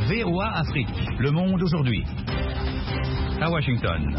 VOA Afrique, le monde aujourd'hui. À Washington.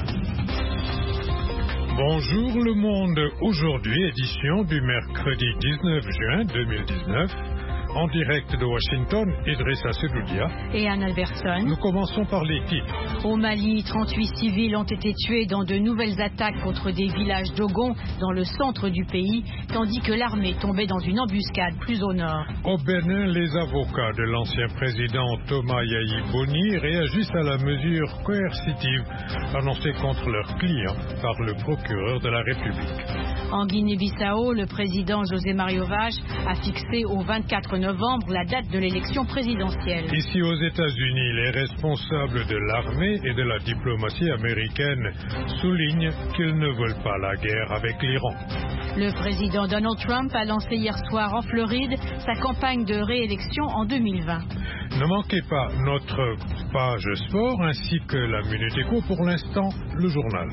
Bonjour le monde, aujourd'hui édition du mercredi 19 juin 2019. En direct de Washington, Idrissa Sedoudia et Anne Albertson. Nous commençons par les titres. Au Mali, 38 civils ont été tués dans de nouvelles attaques contre des villages Dogon dans le centre du pays, tandis que l'armée tombait dans une embuscade plus au nord. Au Bénin, les avocats de l'ancien président Thomas Yayi Boni réagissent à la mesure coercitive annoncée contre leurs clients par le procureur de la République. En Guinée-Bissau, le président José Mario Vaz a fixé au 24 novembre la date de l'élection présidentielle. Ici aux États-Unis, les responsables de l'armée et de la diplomatie américaine soulignent qu'ils ne veulent pas la guerre avec l'Iran. Le président Donald Trump a lancé hier soir en Floride sa campagne de réélection en 2020. Ne manquez pas notre page sport ainsi que la Minute Éco. Pour l'instant, le journal.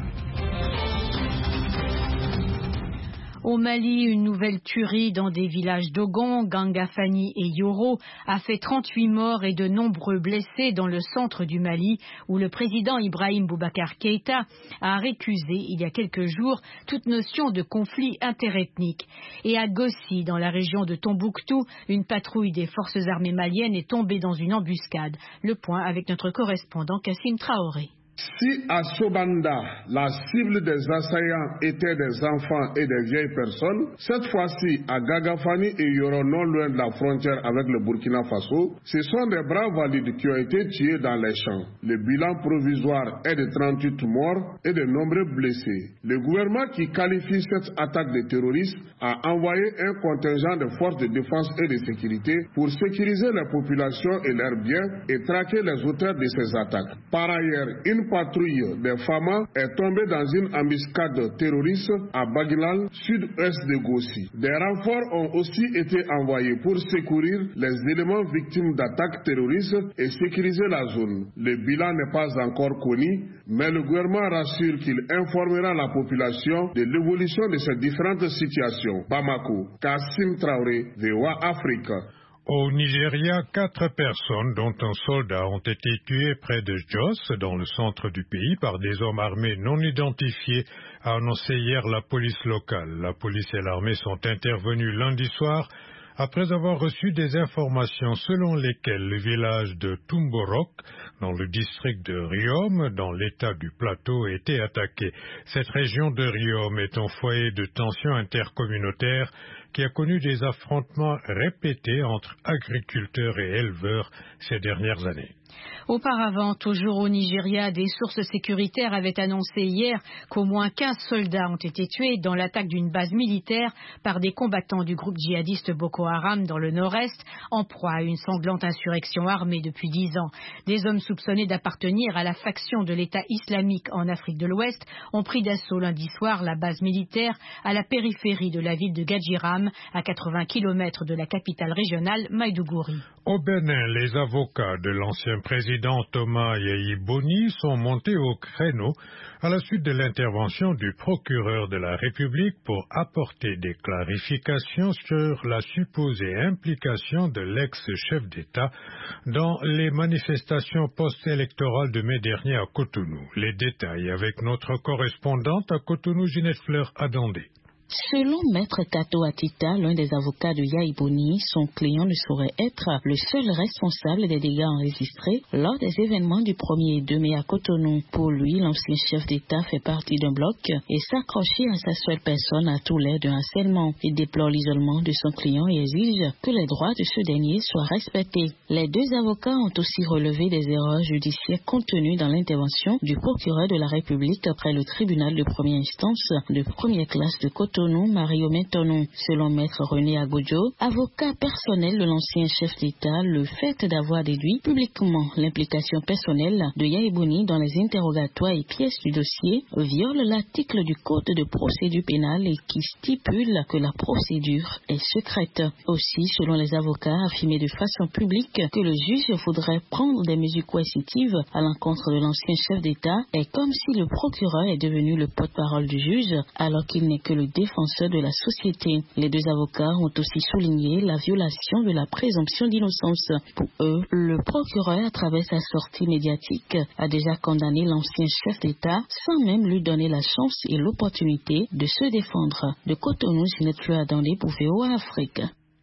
Au Mali, une nouvelle tuerie dans des villages Dogon, Gangafani et Yoro a fait 38 morts et de nombreux blessés dans le centre du Mali, où le président Ibrahim Boubacar Keïta a récusé il y a quelques jours toute notion de conflit interethnique. Et à Gossi, dans la région de Tombouctou, une patrouille des forces armées maliennes est tombée dans une embuscade. Le point avec notre correspondant Kassim Traoré. Si à Sobanda, la cible des assaillants étaient des enfants et des vieilles personnes, cette fois-ci à Gagafani et Yoro, non loin de la frontière avec le Burkina Faso, ce sont des braves valides qui ont été tués dans les champs. Le bilan provisoire est de 38 morts et de nombreux blessés. Le gouvernement qui qualifie cette attaque de terrorisme a envoyé un contingent de forces de défense et de sécurité pour sécuriser la population et leurs biens et traquer les auteurs de ces attaques. Par ailleurs, une patrouille des FAMA est tombée dans une embuscade terroriste à Bagilal, sud-est de Gossi. Des renforts ont aussi été envoyés pour secourir les éléments victimes d'attaques terroristes et sécuriser la zone. Le bilan n'est pas encore connu, mais le gouvernement rassure qu'il informera la population de l'évolution de ces différentes situations. Bamako, Kassim Traoré, VOA Afrique. Au Nigeria, 4 personnes, dont un soldat, ont été tuées près de Jos, dans le centre du pays, par des hommes armés non identifiés, a annoncé hier la police locale. La police et l'armée sont intervenus lundi soir après avoir reçu des informations selon lesquelles le village de Tumborok, dans le district de Riom, dans l'état du plateau, était attaqué. Cette région de Riom est un foyer de tensions intercommunautaires qui a connu des affrontements répétés entre agriculteurs et éleveurs ces dernières années. Auparavant, toujours au Nigeria, des sources sécuritaires avaient annoncé hier qu'au moins 15 soldats ont été tués dans l'attaque d'une base militaire par des combattants du groupe djihadiste Boko Haram dans le nord-est, en proie à une sanglante insurrection armée depuis 10 ans. Des hommes soupçonnés d'appartenir à la faction de l'État islamique en Afrique de l'Ouest ont pris d'assaut lundi soir la base militaire à la périphérie de la ville de Gadjiram, à 80 km de la capitale régionale Maïdougouri. Au Bénin, les avocats de l'ancien président Thomas Yayi Boni sont montés au créneau à la suite de l'intervention du procureur de la République pour apporter des clarifications sur la supposée implication de l'ex-chef d'État dans les manifestations post-électorales de mai dernier à Cotonou. Les détails avec notre correspondante à Cotonou, Ginette Fleur Adandé. Selon Maître Kato Atita, l'un des avocats de Yayi Boni, son client ne saurait être le seul responsable des dégâts enregistrés lors des événements du 1er et 2 mai à Cotonou. Pour lui, l'ancien chef d'État fait partie d'un bloc et s'accrocher à sa seule personne a tout l'air d'un harcèlement. Il déplore l'isolement de son client et exige que les droits de ce dernier soient respectés. Les deux avocats ont aussi relevé des erreurs judiciaires contenues dans l'intervention du procureur de la République après le tribunal de première instance de première classe de Cotonou, Mario Mentonou. Selon Maître René Agodjo, avocat personnel de l'ancien chef d'État, le fait d'avoir déduit publiquement l'implication personnelle de Yayi Boni dans les interrogatoires et pièces du dossier viole l'article du Code de procédure pénale et qui stipule que la procédure est secrète. Aussi, selon les avocats, affirmer de façon publique que le juge voudrait prendre des mesures coercitives à l'encontre de l'ancien chef d'État est comme si le procureur est devenu le porte-parole du juge alors qu'il n'est que le défenseurs de la société. Les deux avocats ont aussi souligné la violation de la présomption d'innocence. Pour eux, le procureur, à travers sa sortie médiatique, a déjà condamné l'ancien chef d'État sans même lui donner la chance et l'opportunité de se défendre. De Cotonou, Ginette Fleur-Dandé pour VOA Afrique.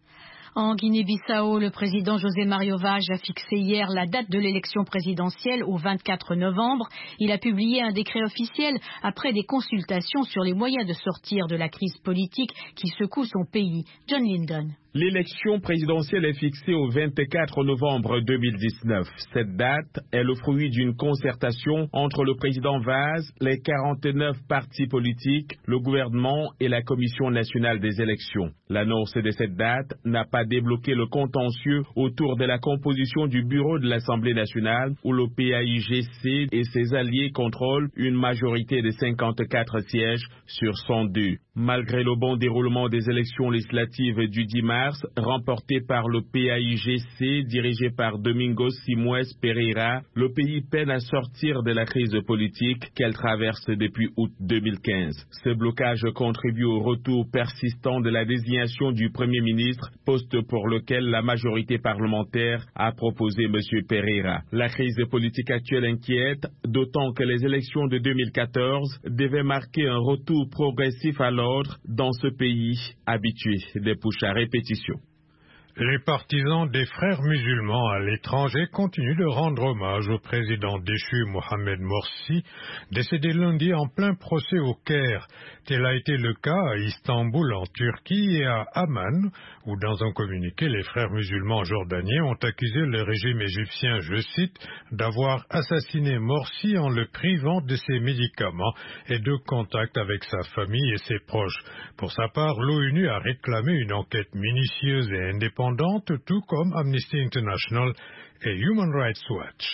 En Guinée-Bissau, le président José Mario Vaz a fixé hier la date de l'élection présidentielle au 24 novembre. Il a publié un décret officiel après des consultations sur les moyens de sortir de la crise politique qui secoue son pays. John Lyndon. L'élection présidentielle est fixée au 24 novembre 2019. Cette date est le fruit d'une concertation entre le président Vaz, les 49 partis politiques, le gouvernement et la Commission nationale des élections. L'annonce de cette date n'a pas débloqué le contentieux autour de la composition du bureau de l'Assemblée nationale où le PAIGC et ses alliés contrôlent une majorité de 54 sièges sur 102. Malgré le bon déroulement des élections législatives du 10 mars, remportées par le PAIGC dirigé par Domingos Simões Pereira, le pays peine à sortir de la crise politique qu'elle traverse depuis août 2015. Ce blocage contribue au retour persistant de la désignation du Premier ministre, poste pour lequel la majorité parlementaire a proposé M. Pereira. La crise politique actuelle inquiète, d'autant que les élections de 2014 devaient marquer un retour progressif à l'ordre dans ce pays habitué des pushs à répétition. Les partisans des frères musulmans à l'étranger continuent de rendre hommage au président déchu Mohamed Morsi, décédé lundi en plein procès au Caire. Tel a été le cas à Istanbul en Turquie et à Amman, où dans un communiqué, les frères musulmans jordaniens ont accusé le régime égyptien, je cite, d'avoir assassiné Morsi en le privant de ses médicaments et de contact avec sa famille et ses proches. Pour sa part, l'ONU a réclamé une enquête minutieuse et indépendante, tout comme Amnesty International et Human Rights Watch.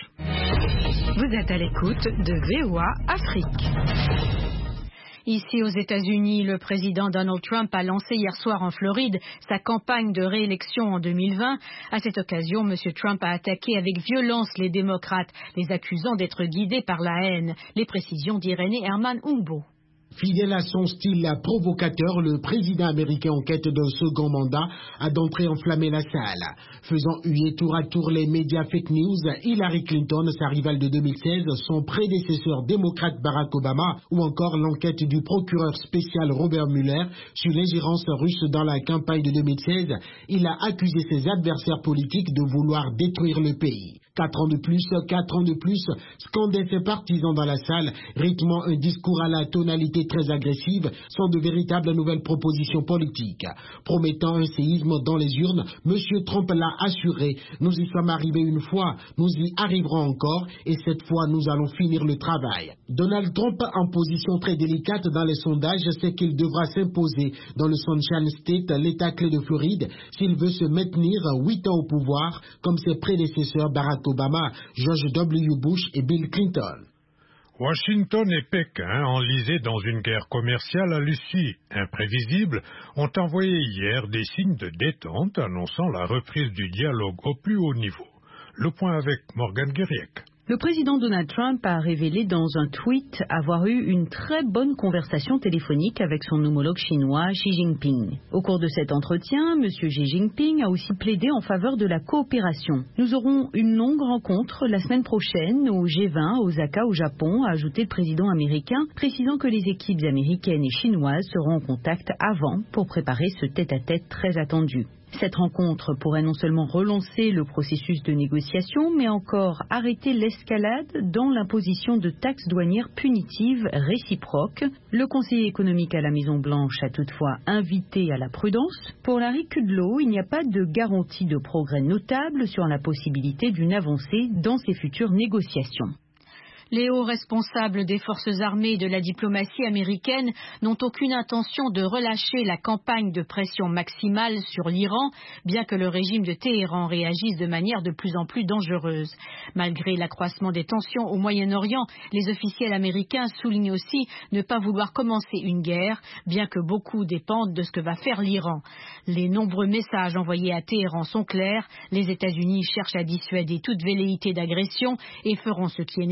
Vous êtes à l'écoute de VOA Afrique. Ici aux États-Unis, le président Donald Trump a lancé hier soir en Floride sa campagne de réélection en 2020. À cette occasion, M. Trump a attaqué avec violence les démocrates, les accusant d'être guidés par la haine. Les précisions d'Irénée Herman Ungbo. Fidèle à son style provocateur, le président américain en quête d'un second mandat a d'entrée enflammé la salle. Faisant huer tour à tour les médias fake news, Hillary Clinton, sa rivale de 2016, son prédécesseur démocrate Barack Obama, ou encore l'enquête du procureur spécial Robert Mueller sur l'ingérence russe dans la campagne de 2016, il a accusé ses adversaires politiques de vouloir détruire le pays. 4 ans de plus, scandent ses partisans dans la salle, rythmant un discours à la tonalité très agressive, sont de véritables nouvelles propositions politiques. Promettant un séisme dans les urnes, M. Trump l'a assuré. Nous y sommes arrivés une fois, nous y arriverons encore, et cette fois nous allons finir le travail. Donald Trump, en position très délicate dans les sondages, sait qu'il devra s'imposer dans le Sunshine State, l'état clé de Floride, s'il veut se maintenir 8 ans au pouvoir, comme ses prédécesseurs Barack Obama, George W. Bush et Bill Clinton. Washington et Pékin, enlisés dans une guerre commerciale à l'issue imprévisible, ont envoyé hier des signes de détente annonçant la reprise du dialogue au plus haut niveau. Le point avec Morgan Guériec. Le président Donald Trump a révélé dans un tweet avoir eu une très bonne conversation téléphonique avec son homologue chinois Xi Jinping. Au cours de cet entretien, M. Xi Jinping a aussi plaidé en faveur de la coopération. Nous aurons une longue rencontre la semaine prochaine au G20 à Osaka au Japon, a ajouté le président américain, précisant que les équipes américaines et chinoises seront en contact avant pour préparer ce tête-à-tête très attendu. Cette rencontre pourrait non seulement relancer le processus de négociation, mais encore arrêter l'escalade dans l'imposition de taxes douanières punitives réciproques. Le conseiller économique à la Maison-Blanche a toutefois invité à la prudence. Pour Larry Kudlow, il n'y a pas de garantie de progrès notable sur la possibilité d'une avancée dans ces futures négociations. Les hauts responsables des forces armées et de la diplomatie américaine n'ont aucune intention de relâcher la campagne de pression maximale sur l'Iran, bien que le régime de Téhéran réagisse de manière de plus en plus dangereuse. Malgré l'accroissement des tensions au Moyen-Orient, les officiels américains soulignent aussi ne pas vouloir commencer une guerre, bien que beaucoup dépendent de ce que va faire l'Iran. Les nombreux messages envoyés à Téhéran sont clairs, les États-Unis cherchent à dissuader toute velléité d'agression et feront ce qui est nécessaire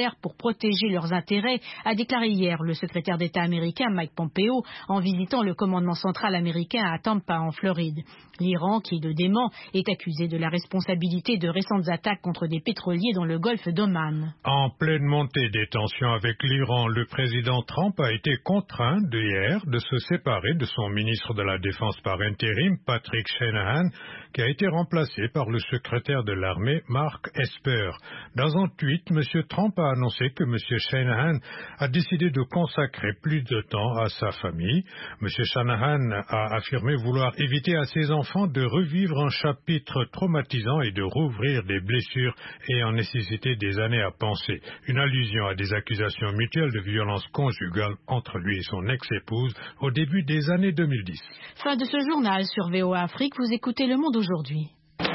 militaires pour protéger leurs intérêts, a déclaré hier le secrétaire d'État américain Mike Pompeo en visitant le commandement central américain à Tampa en Floride. L'Iran, qui le dément, est accusé de la responsabilité de récentes attaques contre des pétroliers dans le golfe d'Oman. En pleine montée des tensions avec l'Iran, le président Trump a été contraint hier de se séparer de son ministre de la Défense par intérim, Patrick Shanahan, qui a été remplacé par le secrétaire de l'armée, Mark Esper. Dans un tweet, M. Trump a annoncé que M. Shanahan a décidé de consacrer plus de temps à sa famille. M. Shanahan a affirmé vouloir éviter à ses enfants de revivre un chapitre traumatisant et de rouvrir des blessures ayant nécessité des années à penser. Une allusion à des accusations mutuelles de violence conjugale entre lui et son ex-épouse au début des années 2010. Fin de ce journal sur VOA Afrique. Vous écoutez Le Monde aujourd'hui.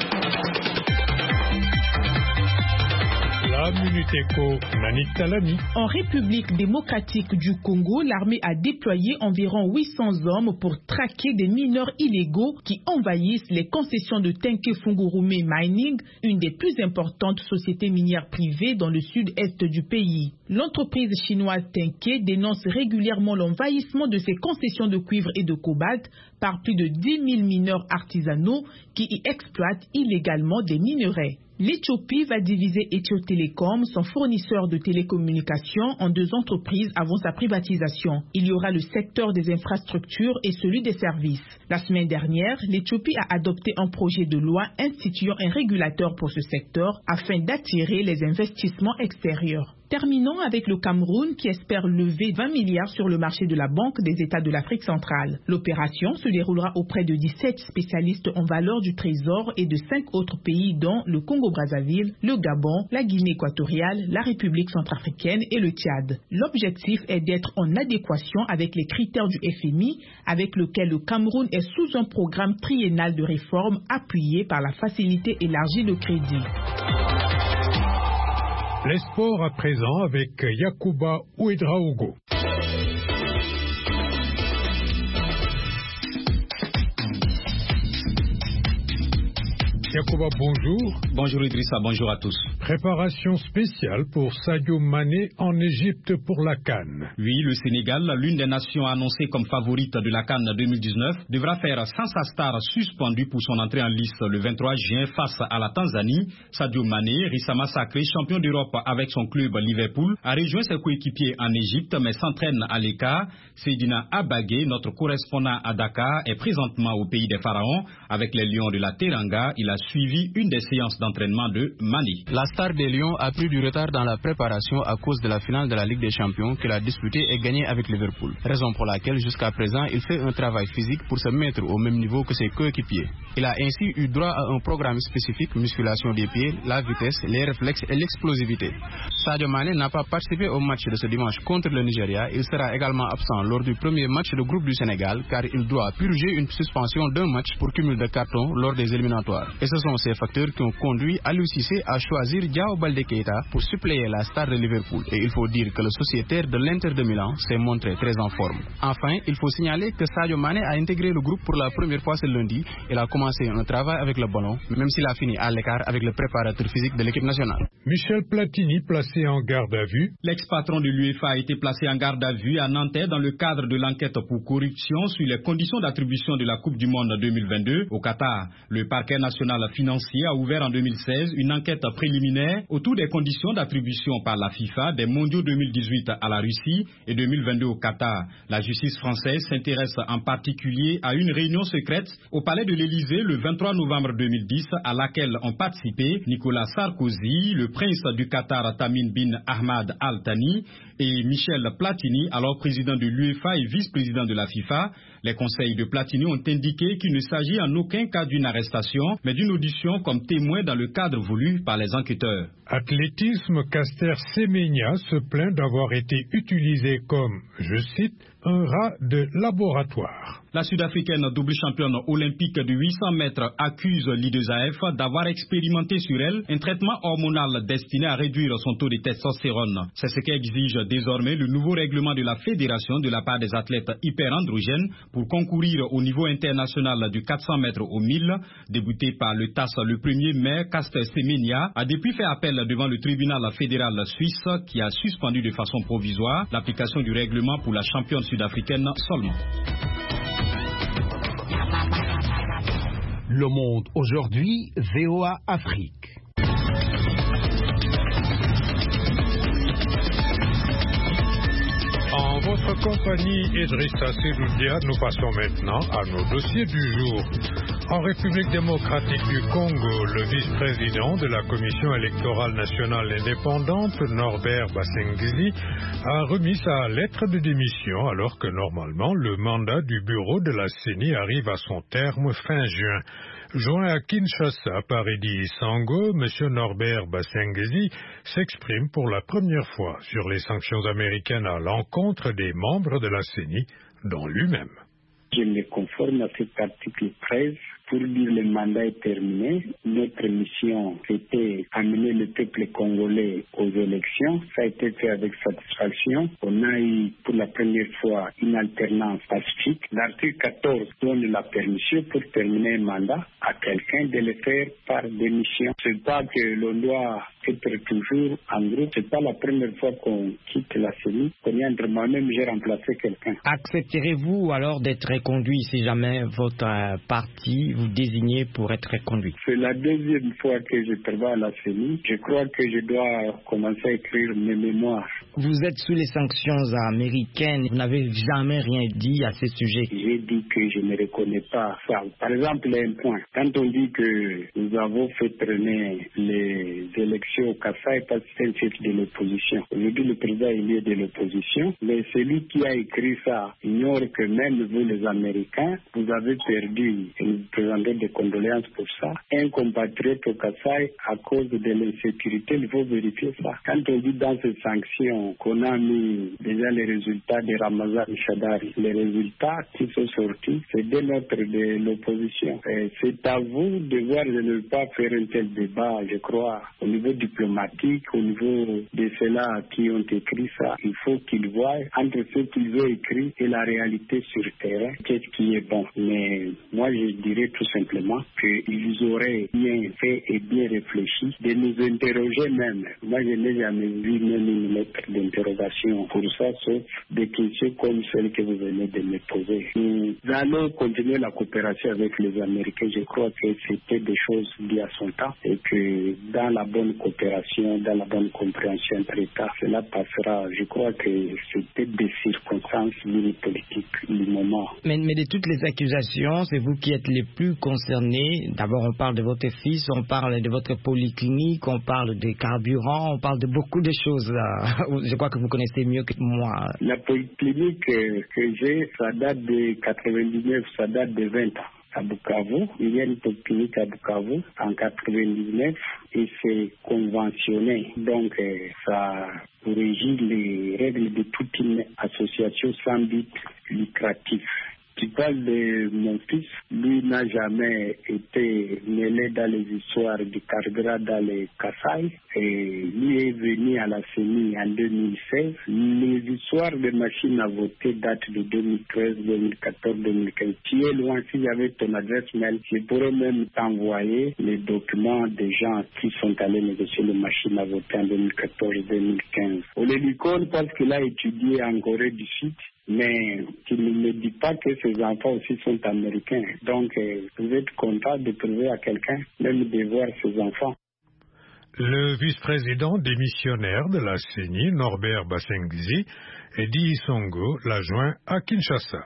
La Minute Éco, Nanik Talani. En République démocratique du Congo, l'armée a déployé environ 800 hommes pour traquer des mineurs illégaux qui envahissent les concessions de Tenke Fungurume Mining, une des plus importantes sociétés minières privées dans le sud-est du pays. L'entreprise chinoise Tenke dénonce régulièrement l'envahissement de ses concessions de cuivre et de cobalt par plus de 10 000 mineurs artisanaux qui y exploitent illégalement des minerais. L'Éthiopie va diviser Ethio Telecom, son fournisseur de télécommunications, en deux entreprises avant sa privatisation. Il y aura le secteur des infrastructures et celui des services. La semaine dernière, l'Éthiopie a adopté un projet de loi instituant un régulateur pour ce secteur afin d'attirer les investissements extérieurs. Terminons avec le Cameroun qui espère lever 20 milliards sur le marché de la Banque des États de l'Afrique centrale. L'opération se déroulera auprès de 17 spécialistes en valeur du trésor et de 5 autres pays dont le Congo-Brazzaville, le Gabon, la Guinée équatoriale, la République centrafricaine et le Tchad. L'objectif est d'être en adéquation avec les critères du FMI avec lequel le Cameroun est sous un programme triennal de réforme appuyé par la facilité élargie de crédit. Les sports à présent avec Yacouba Ouedraogo. Yacouba, bonjour. Bonjour Idrissa, bonjour à tous. Préparation spéciale pour Sadio Mané en Égypte pour la CAN. Oui, le Sénégal, l'une des nations annoncées comme favorite de la CAN 2019, devra faire sans sa star suspendue pour son entrée en lice le 23 juin face à la Tanzanie. Sadio Mané, récemment sacré champion d'Europe avec son club Liverpool, a rejoint ses coéquipiers en Égypte mais s'entraîne à l'écart. Seydina Abagé, notre correspondant à Dakar, est présentement au pays des Pharaons avec les Lions de la Teranga. Il a suivi une des séances d'entraînement de Mané. La star des Lions a pris du retard dans la préparation à cause de la finale de la Ligue des Champions qu'il a disputée et gagnée avec Liverpool. Raison pour laquelle jusqu'à présent il fait un travail physique pour se mettre au même niveau que ses coéquipiers. Il a ainsi eu droit à un programme spécifique, musculation des pieds, la vitesse, les réflexes et l'explosivité. Sadio Mané n'a pas participé au match de ce dimanche contre le Nigeria. Il sera également absent lors du premier match de groupe du Sénégal car il doit purger une suspension d'un match pour cumul de cartons lors des éliminatoires. Et ce sont ces facteurs qui ont conduit Aliou Cissé à choisir Diao Baldé Keita pour suppléer la star de Liverpool. Et il faut dire que le sociétaire de l'Inter de Milan s'est montré très en forme. Enfin, il faut signaler que Sadio Mané a intégré le groupe pour la première fois ce lundi. Il a commencé un travail avec le ballon, même s'il a fini à l'écart avec le préparateur physique de l'équipe nationale. Michel Platini placé en garde à vue. L'ex-patron de l'UEFA a été placé en garde à vue à Nanterre dans le cadre de l'enquête pour corruption sur les conditions d'attribution de la Coupe du Monde 2022 au Qatar. Le parquet national financier a ouvert en 2016 une enquête préliminaire autour des conditions d'attribution par la FIFA des mondiaux 2018 à la Russie et 2022 au Qatar. La justice française s'intéresse en particulier à une réunion secrète au palais de l'Élysée le 23 novembre 2010 à laquelle ont participé Nicolas Sarkozy, le prince du Qatar Tamim bin Ahmad Al Thani et Michel Platini, alors président de l'UEFA et vice-président de la FIFA. Les conseils de Platini ont indiqué qu'il ne s'agit en aucun cas d'une arrestation, mais d'une audition comme témoin dans le cadre voulu par les enquêteurs. Athlétisme, Caster Semenya se plaint d'avoir été utilisé comme, je cite, un rat de laboratoire. La Sud-Africaine double championne olympique de 800 mètres accuse l'I2AF d'avoir expérimenté sur elle un traitement hormonal destiné à réduire son taux de testostérone. C'est ce qu'exige désormais le nouveau règlement de la fédération de la part des athlètes hyperandrogènes pour concourir au niveau international du 400 mètres au 1000. Débuté par le TAS le 1er mai, Caster Semenya a depuis fait appel devant le tribunal fédéral suisse qui a suspendu de façon provisoire l'application du règlement pour la championne sud-africaine seulement. Le Monde aujourd'hui, VOA Afrique. En votre compagnie, Idrissa Seloudia, nous passons maintenant à nos dossiers du jour. En République démocratique du Congo, le vice-président de la Commission électorale nationale indépendante, Norbert Basengezi, a remis sa lettre de démission alors que normalement le mandat du bureau de la CENI arrive à son terme fin juin. Joint à Kinshasa par Eddy Sango, M. Norbert Basengezi s'exprime pour la première fois sur les sanctions américaines à l'encontre des membres de la CENI, dont lui-même. Je me conforme à cet article 13 pour dire le mandat est terminé. Notre mission, c'était amener le peuple congolais aux élections. Ça a été fait avec satisfaction. On a eu pour la première fois une alternance pacifique. L'article 14 donne la permission pour terminer un mandat à quelqu'un de le faire par démission. C'est pas que l'on doit être toujours en groupe. C'est pas la première fois qu'on quitte la CENI. Moi-même, j'ai remplacé quelqu'un. Accepterez-vous alors d'être reconduit si jamais votre parti vous désignez pour être reconduit? C'est la deuxième fois que je travaille à la CENI. Je crois que je dois commencer à écrire mes mémoires. Vous êtes sous les sanctions américaines. Vous n'avez jamais rien dit à ce sujet. J'ai dit que je ne reconnais pas ça. Par exemple, un point. Quand on dit que nous avons fait traîner les élections au Kassai parce que c'est un chef de l'opposition. Aujourd'hui, le président est lié de l'opposition, mais celui qui a écrit ça ignore que même vous, les Américains, vous avez perdu et nous présentons des condoléances pour ça. Un compatriote au Kassai, à cause de l'insécurité, il faut vérifier ça. Quand on dit dans ces sanctions qu'on a mis déjà les résultats de Ramazan Shadari, les résultats qui sont sortis, c'est des notes de l'opposition. C'est à vous de voir, je ne veux pas faire un tel débat, je crois, au niveau diplomatique, au niveau de ceux-là qui ont écrit ça. Il faut qu'ils voient entre ce qu'ils ont écrit et la réalité sur le terrain, qu'est-ce qui est bon. Mais moi, je dirais tout simplement qu'ils auraient bien fait et bien réfléchi de nous interroger même. Moi, je n'ai jamais vu même une lettre d'interrogation pour ça, sauf des questions comme celles que vous venez de me poser. Nous allons continuer la coopération avec les Américains. Je crois que c'était des choses liées à son temps et que dans la bonne coopération, dans la bonne compréhension entre États, cela passera. Je crois que c'était des circonstances liées politiques du moment. Mais de toutes les accusations, c'est vous qui êtes les plus concernés. D'abord, on parle de votre fils, on parle de votre polyclinique, on parle des carburants, on parle de beaucoup de choses. Je crois que vous connaissez mieux que moi. La polyclinique que j'ai, ça date de 99, ça date de 20 ans. À Bukavu, il y a une polyclinique à Bukavu en 99 et c'est conventionné. Donc, ça régit les règles de toute une association sans but lucratif. Tu parles de mon fils, lui n'a jamais été mêlé dans les histoires du carburant dans les Kassai et lui est venu à la CENI en 2016. Les histoires de machines à voter datent de 2013, 2014, 2015. Tu es loin, si j'avais ton adresse mail, je pourrais même t'envoyer les documents des gens qui sont allés négocier les machines à voter en 2014, 2015. Olélicone, parce qu'il a étudié en Corée du Sud, mais tu ne me dis pas que ses enfants aussi sont américains. Donc, vous êtes content de trouver à quelqu'un, même de voir ses enfants. Le vice-président démissionnaire de la CENI, Norbert Basengezi, Eddy Songo, l'a joint à Kinshasa.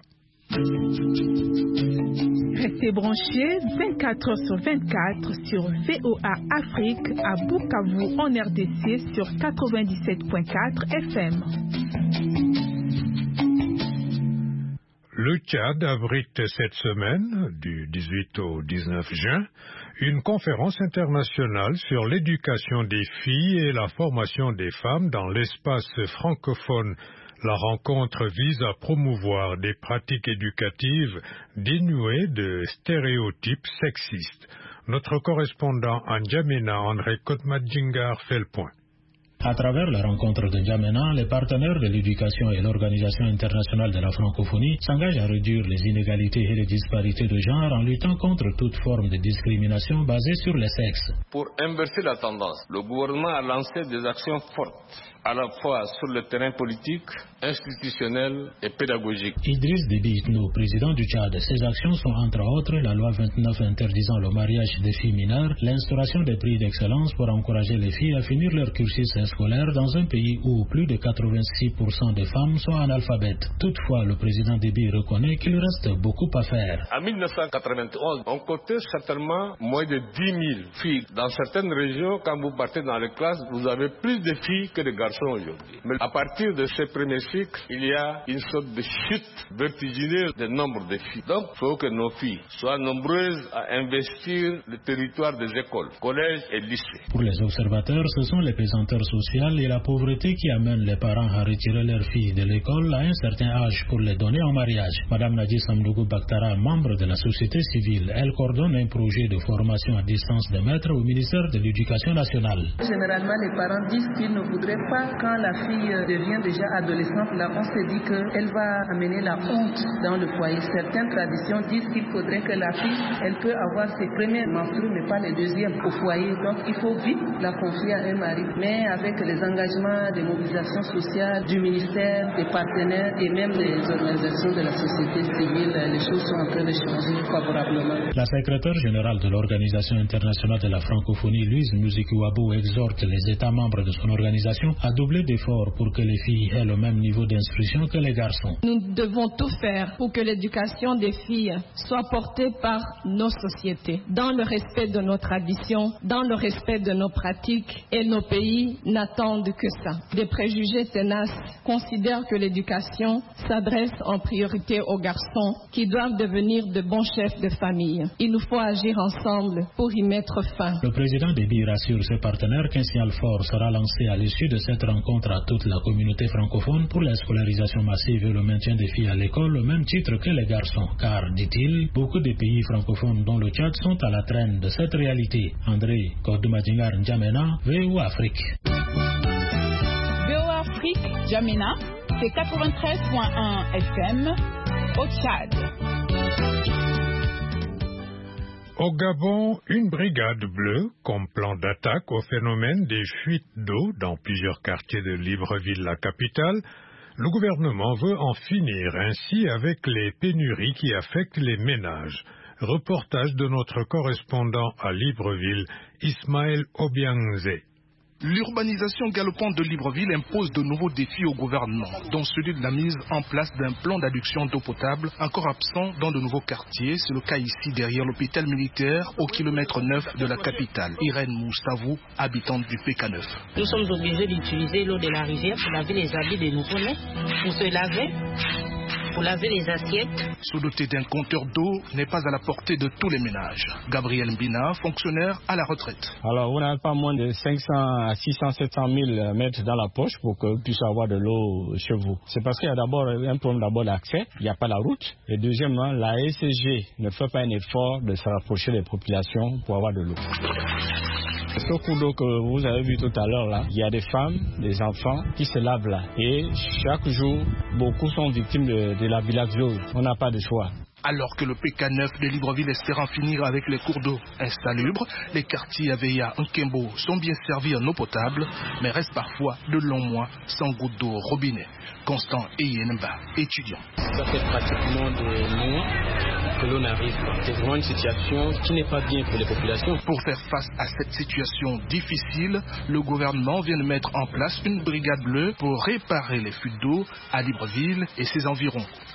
Restez branchés 24 heures sur 24 sur VOA Afrique à Bukavu en RDC sur 97.4 FM. Le Tchad abrite cette semaine, du 18 au 19 juin, une conférence internationale sur l'éducation des filles et la formation des femmes dans l'espace francophone. La rencontre vise à promouvoir des pratiques éducatives dénuées de stéréotypes sexistes. Notre correspondant à N'Djamena, André Kotmadjingar, fait le point. À travers la rencontre de N'Djamena, les partenaires de l'éducation et l'Organisation internationale de la francophonie s'engagent à réduire les inégalités et les disparités de genre en luttant contre toute forme de discrimination basée sur les sexes. Pour inverser la tendance, le gouvernement a lancé des actions fortes, à la fois sur le terrain politique, institutionnel et pédagogique. Idriss Déby Itno, président du Tchad, ces actions sont entre autres la loi 29 interdisant le mariage des filles mineures, l'instauration des prix d'excellence pour encourager les filles à finir leur cursus scolaire dans un pays où plus de 86% des femmes sont analphabètes. Toutefois, le président Déby reconnaît qu'il reste beaucoup à faire. En 1991, on comptait certainement moins de 10 000 filles. Dans certaines régions, quand vous partez dans les classes, vous avez plus de filles que de garçons aujourd'hui. Mais à partir de ce premier cycle, il y a une sorte de chute vertigineuse du nombre de filles. Donc, il faut que nos filles soient nombreuses à investir le territoire des écoles, collèges et lycées. Pour les observateurs, ce sont les pesanteurs sociales et la pauvreté qui amènent les parents à retirer leurs filles de l'école à un certain âge pour les donner en mariage. Madame Nadji Samdougou Baktara, membre de la société civile, elle coordonne un projet de formation à distance de maîtres au ministère de l'Éducation nationale. Généralement, les parents disent qu'ils ne voudraient pas, quand la fille devient déjà adolescente, là, on se dit qu'elle va amener la honte dans le foyer. Certaines traditions disent qu'il faudrait que la fille, elle peut avoir ses premières menstrues, mais pas les deuxièmes au foyer. Donc, il faut vite la confier à un mari. Mais avec les engagements des mobilisations sociales, du ministère, des partenaires et même des organisations de la société civile, les choses sont en train de changer favorablement. La secrétaire générale de l'Organisation internationale de la francophonie, Louise Muzikiwabo, exhorte les États membres de son organisation à doubler d'efforts pour que les filles aient le même niveau d'instruction que les garçons. Nous devons tout faire pour que l'éducation des filles soit portée par nos sociétés, dans le respect de nos traditions, dans le respect de nos pratiques, et nos pays n'attendent que ça. Des préjugés tenaces considèrent que l'éducation s'adresse en priorité aux garçons qui doivent devenir de bons chefs de famille. Il nous faut agir ensemble pour y mettre fin. Le président Déby rassure ses partenaires qu'un signal fort sera lancé à l'issue de cette rencontre à toute la communauté francophone pour la scolarisation massive et le maintien des filles à l'école au même titre que les garçons. Car, dit-il, beaucoup de pays francophones dont le Tchad sont à la traîne de cette réalité. André Kotmadjingar, N'Djamena, VOA Afrique. VOA Afrique, N'Djamena, c'est 93.1 FM au Tchad. Au Gabon, une brigade bleue comme plan d'attaque au phénomène des fuites d'eau dans plusieurs quartiers de Libreville, la capitale. Le gouvernement veut en finir ainsi avec les pénuries qui affectent les ménages. Reportage de notre correspondant à Libreville, Ismaël Obiangze. L'urbanisation galopante de Libreville impose de nouveaux défis au gouvernement, dont celui de la mise en place d'un plan d'adduction d'eau potable encore absent dans de nouveaux quartiers. C'est le cas ici derrière l'hôpital militaire au kilomètre 9 de la capitale. Irène Moustafou, habitante du PK9. Nous sommes obligés d'utiliser l'eau de la rivière pour laver les habits des nouveau-nés, pour se laver, pour laver les assiettes. Sous-doté d'un compteur d'eau n'est pas à la portée de tous les ménages. Gabriel Mbina, fonctionnaire à la retraite. Alors, vous n'avez pas moins de 500 à 600, 700 000 mètres dans la poche pour que vous puissiez avoir de l'eau chez vous. C'est parce qu'il y a d'abord un problème d'accès, il n'y a pas la route. Et deuxièmement, la SCG ne fait pas un effort de se rapprocher des populations pour avoir de l'eau. Ce cours d'eau que vous avez vu tout à l'heure là, il y a des femmes, des enfants qui se lavent là. Et chaque jour, beaucoup sont victimes de la bilharzose. On n'a pas de choix. Alors que le PK9 de Libreville espère en finir avec les cours d'eau insalubres, les quartiers Aveya, Nkembo sont bien servis en eau potable, mais restent parfois de longs mois sans goutte d'eau au robinet. Constant Eyenba, étudiant. Ça fait pratiquement des mois que l'eau n'arrive pas. C'est vraiment une situation qui n'est pas bien pour les populations. Pour faire face à cette situation difficile, le gouvernement vient de mettre en place une brigade bleue pour réparer les fuites d'eau à Libreville et ses environs.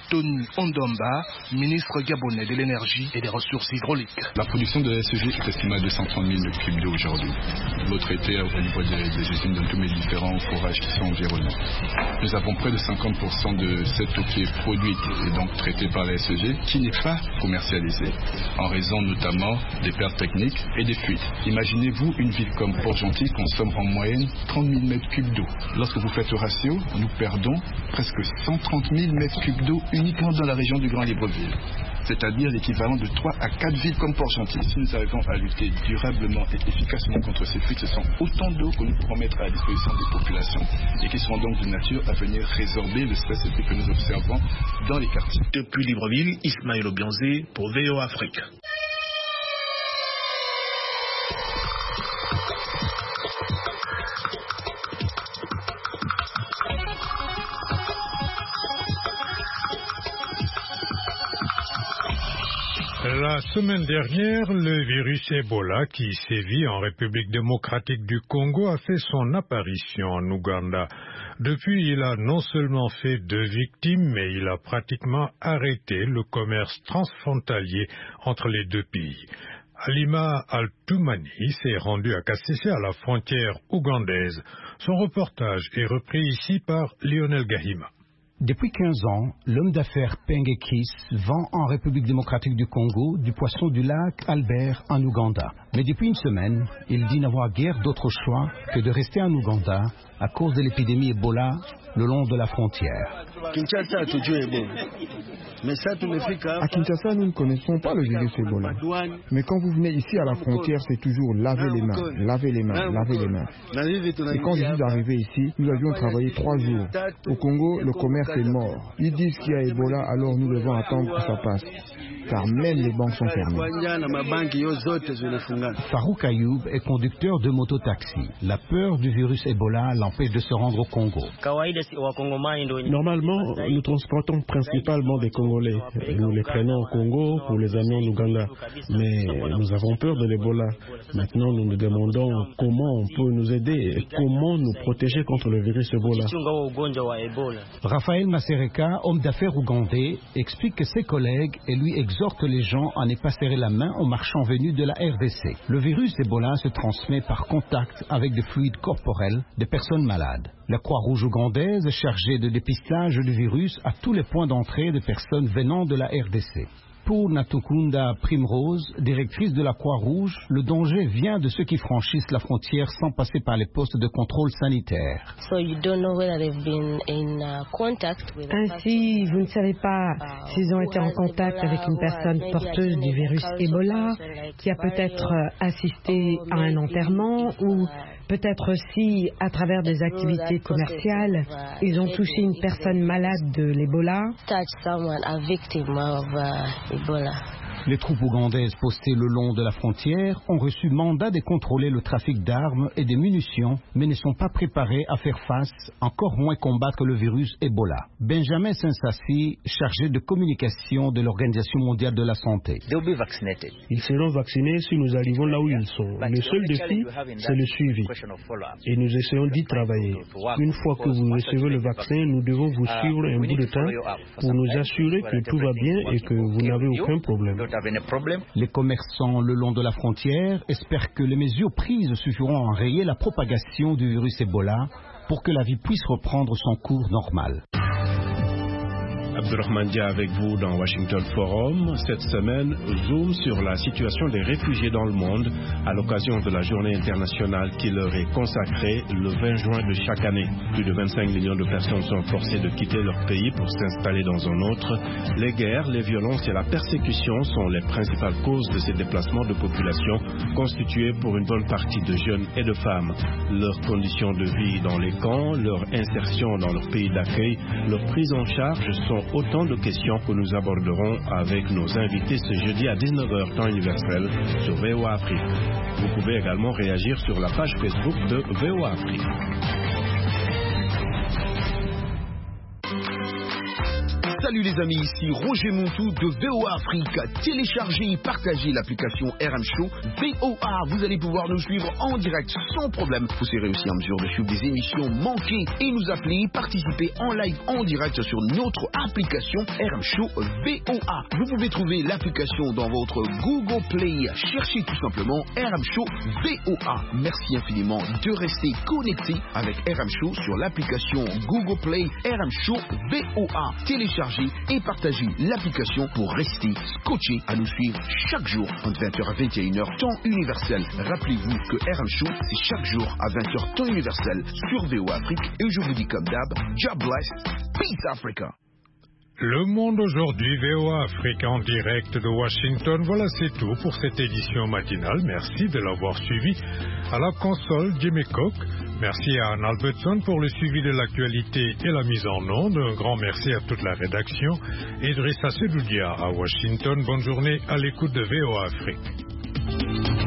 Tony Ondomba, ministre gabonais de l'énergie et des ressources hydrauliques. La production de SEG est estimée à 230 000 cubes d'eau aujourd'hui. L'eau traitée au niveau des usines de tous mes différents forages qui sont environnants. Nous avons près de 50% de cette eau qui est produite et donc traitée par la SEG qui n'est pas commercialisée, en raison notamment des pertes techniques et des fuites. Imaginez-vous une ville comme Port-Gentil consomme en moyenne 30 000 mètres cubes d'eau. Lorsque vous faites le ratio, nous perdons presque 130 000 mètres cubes d'eau uniquement dans la région du Grand Libreville. C'est-à-dire l'équivalent de 3 à 4 villes comme Port-Gentil. Si nous arrivons à lutter durablement et efficacement contre ces fuites, ce sont autant d'eau que nous pourrons mettre à la disposition des populations et qui seront donc de nature à venir résorber le stress que nous observons dans les quartiers. Depuis Libreville, Ismaël Obianzé pour VOA Afrique. La semaine dernière, le virus Ebola qui sévit en République démocratique du Congo a fait son apparition en Ouganda. Depuis, il a non seulement fait 2 victimes, mais il a pratiquement arrêté le commerce transfrontalier entre les 2 pays. Halima Al-Toumani s'est rendue à Kasese, à la frontière ougandaise. Son reportage est repris ici par Lionel Gahima. Depuis 15 ans, l'homme d'affaires Pengekis vend en République démocratique du Congo du poisson du lac Albert en Ouganda. Mais depuis une semaine, il dit n'avoir guère d'autre choix que de rester en Ouganda à cause de l'épidémie Ebola le long de la frontière. À Kinshasa, nous ne connaissons pas le virus Ebola. Mais quand vous venez ici à la frontière, c'est toujours laver les mains, laver les mains, laver les mains. Et quand je suis arrivé ici, nous avions travaillé 3 jours. Au Congo, le commerce est mort. Ils disent qu'il y a Ebola, alors nous devons attendre que ça passe. Car même les banques sont fermées. Farouk Ayoub est conducteur de mototaxi. La peur du virus Ebola l'empêche de se rendre au Congo. Normalement, nous transportons principalement des Congolais. Nous les prenons au Congo pour les amener en Ouganda. Mais nous avons peur de l'Ebola. Maintenant, nous nous demandons comment on peut nous aider et comment nous protéger contre le virus Ebola. Raphaël Masereka, homme d'affaires ougandais, explique que ses collègues et lui exhortent les gens à ne pas serrer la main aux marchands venus de la RDC. Le virus Ebola se transmet par contact avec des fluides corporels des personnes malades. La Croix-Rouge ougandaise est chargée de dépistage du virus à tous les points d'entrée des personnes venant de la RDC. Pour Natukunda Primrose, directrice de la Croix-Rouge, le danger vient de ceux qui franchissent la frontière sans passer par les postes de contrôle sanitaire. Ainsi, vous ne savez pas s'ils ont été en contact avec une personne porteuse du virus Ebola, qui a peut-être assisté à un enterrement ou peut-être aussi, à travers des activités commerciales, ils ont touché une personne malade de l'Ebola. Les troupes ougandaises postées le long de la frontière ont reçu mandat de contrôler le trafic d'armes et de munitions, mais ne sont pas préparées à faire face, encore moins combattre le virus Ebola. Benjamin Sensassi, chargé de communication de l'Organisation mondiale de la santé. Ils seront vaccinés si nous arrivons là où ils sont. Le seul défi, c'est le suivi. Et nous essayons d'y travailler. Une fois que vous recevez le vaccin, nous devons vous suivre un bout de temps pour nous assurer que tout va bien et que vous n'avez aucun problème. Les commerçants le long de la frontière espèrent que les mesures prises suffiront à enrayer la propagation du virus Ebola pour que la vie puisse reprendre son cours normal. Abdurrahman Dia avec vous dans Washington Forum. Cette semaine, zoom sur la situation des réfugiés dans le monde à l'occasion de la journée internationale qui leur est consacrée le 20 juin de chaque année. Plus de 25 millions de personnes sont forcées de quitter leur pays pour s'installer dans un autre. Les guerres, les violences et la persécution sont les principales causes de ces déplacements de population constitués pour une bonne partie de jeunes et de femmes. Leurs conditions de vie dans les camps, leur insertion dans leur pays d'accueil, leur prise en charge sont autant de questions que nous aborderons avec nos invités ce jeudi à 19h temps universel sur VOA Afrique. Vous pouvez également réagir sur la page Facebook de VOA Afrique. Salut les amis, ici Roger Montou de VOA Afrique. Téléchargez et partagez l'application RM Show VOA. Vous allez pouvoir nous suivre en direct sans problème. Vous serez aussi en mesure de suivre des émissions manquées et nous appeler, participer en live en direct sur notre application RM Show VOA. Vous pouvez trouver l'application dans votre Google Play. Cherchez tout simplement RM Show VOA. Merci infiniment de rester connecté avec RM Show sur l'application Google Play RM Show VOA. Téléchargez et partagez l'application pour rester scotché à nous suivre chaque jour entre 20h à 21h temps universel. Rappelez-vous que RM Show c'est chaque jour à 20h temps universel sur VOA Afrique et je vous dis comme d'hab, God bless, peace Africa. Le Monde aujourd'hui, VOA Afrique en direct de Washington. Voilà, c'est tout pour cette édition matinale. Merci de l'avoir suivi. À la console, Jimmy Cook. Merci à Anne Albertson pour le suivi de l'actualité et la mise en onde. Un grand merci à toute la rédaction. Idrissa Sedoudia à Washington. Bonne journée à l'écoute de VOA Afrique.